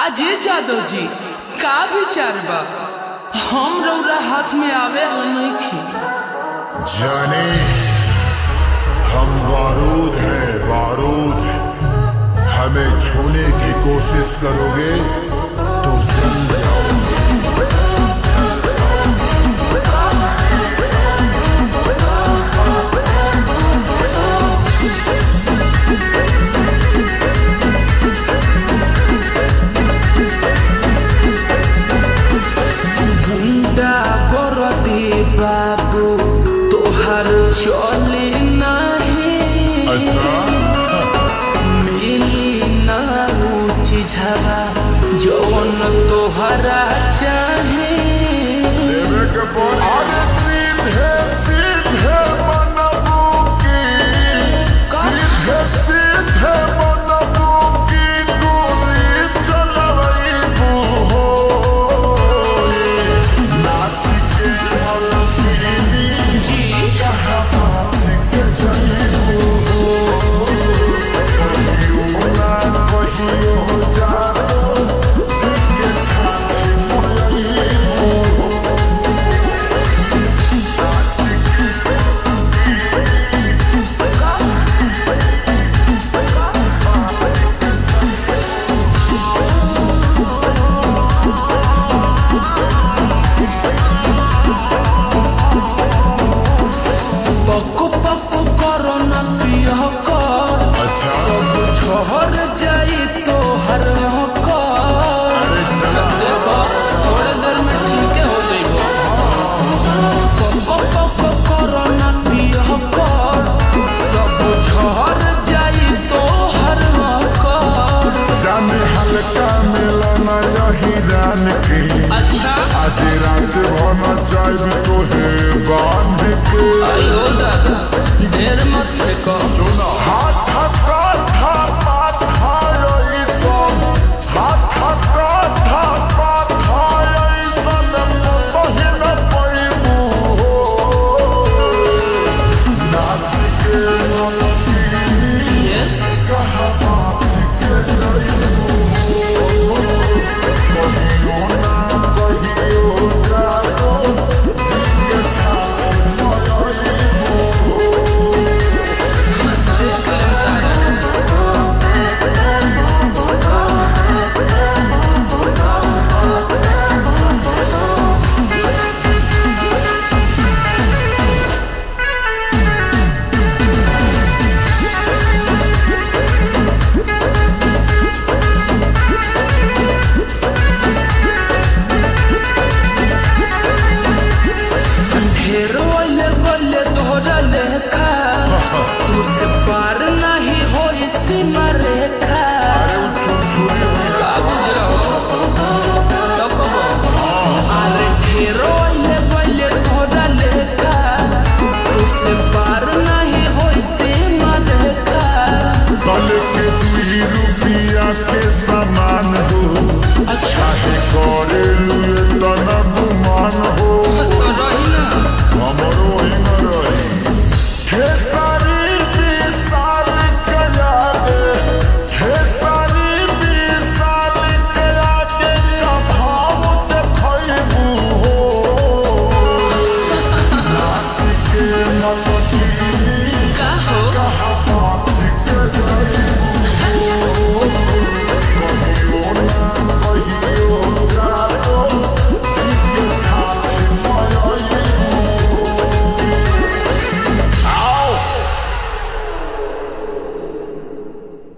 काजे जादव जी का विचार बा हम रौरा हाथ में आवे नहीं जाने हम बारूद हैं बारूद। हमें छूने की कोशिश करोगे तो जल जाओगे। बाबू तोहर चले नहीं अच्छा मिली ना चीज जौन तोहरा चाहे सीधे सीधे बनबू की सीधे सीधे बनबू की गोली चलबू हो नाच के जी झहर जाई तो हर थोड़े देर में ठीक हो जाइबो सब झहर जाई तो हर जाने हल्का मिलना यही रान के। अच्छा आज रात होना चाहिए तो है बांध के। आयो दादा ढेर मत फेंको सुना हाथ पार नहीं हो सीमा रेखा अरे ढेरो बल्ले तोरा लेखा तुझसे पार नहीं हो सीमा रेखा। बल के 2 रुपया के सामान हो अच्छा है करे